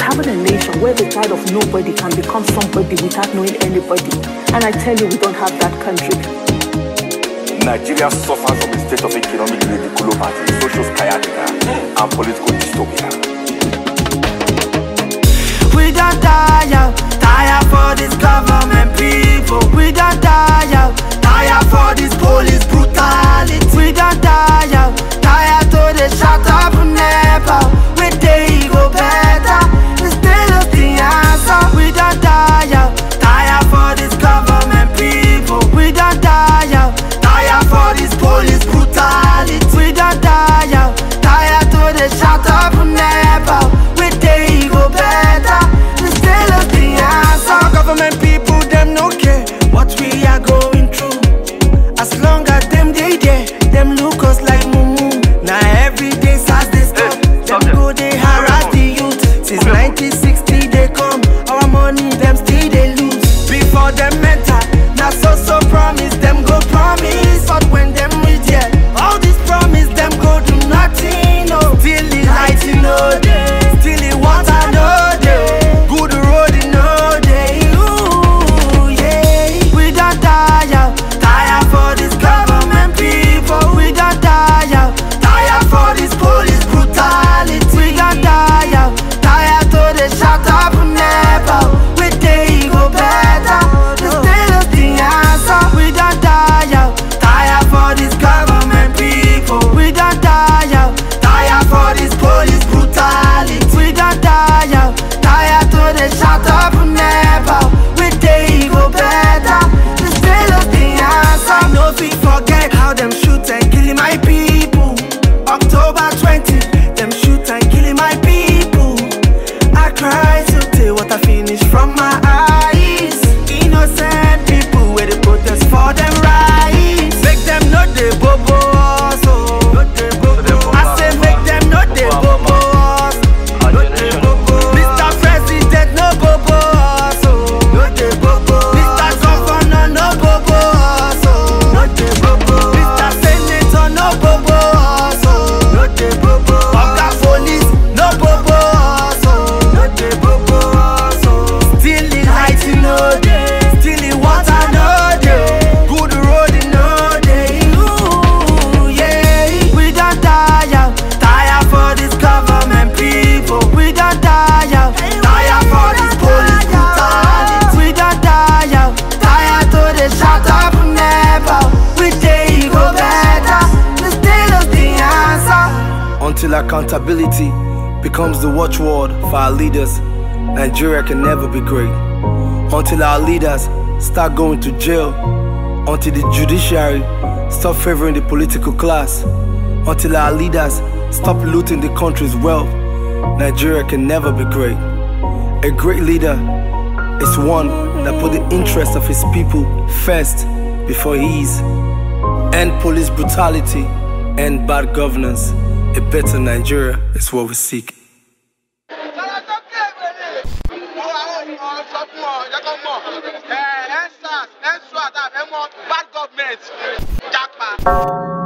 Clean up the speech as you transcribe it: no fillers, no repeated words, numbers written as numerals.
having a nation where the child of nobody can become somebody without knowing anybody. And I tell you, we don't have that country. Nigeria suffers from a state of economic radiculopathy, social sciatica, and political dystopia. We don't die out, tire for this government people. We don't die out, tire for this police brutality. We don't die out, tire to the shut up never. We day go better, we still look the answer. We don't die out, tire for this government people. We don't die out, tire for this police brutality. We don't die out, tire to the shut up never. We day go better, we still look the answer. Government people, them no care what we are going through. As long as them they there, them look us like mumu. Now every day as they stop, them go they harass the youth. Since 1960 they come, our money them still they lose. Before them enter, now so promise, them go promise. But when them reach here, all this promise them go do nothing. No, still the light in no day, still the water no day, good road in no day. Ooh, yeah. We don't die out, tire for this government people. We don't die out, tire for this police brutality. We don't die out, tire to the shut up never. We day go better, we still is the answer. We don't die out, tire for this government people. We don't die out, tire for this police brutality. We don't die out, tire to the shut up never. We day go better, we still is the answer. No fit forget how them shoot and kill my people. October 20, them shoot and kill my people. I cry so till water finish from my eyes. Innocent people where they protest for them rights. Make them know they bobo also. I say make them know they bobo also. Mr. President no bobo also. Mr. Governor no bobo also. Mr. Senator no bobo also. Oga Police no bobo also. Still the light in no day, still the water no day, good road in no day. Ooh, yeah. We don't die out, tire for this government people. We don't die out, tire for this police brutality. We don't die out, tire to the shut up never. We day go better, we still is the answer. Until accountability becomes the watchword for our leaders, Nigeria can never be great. Until our leaders start going to jail, until the judiciary stop favoring the political class, until our leaders stop looting the country's wealth, Nigeria can never be great. A great leader is one that put the interest of his people first before his. End police brutality, end bad governance. A better Nigeria is what we seek. Bad government, Jackpot.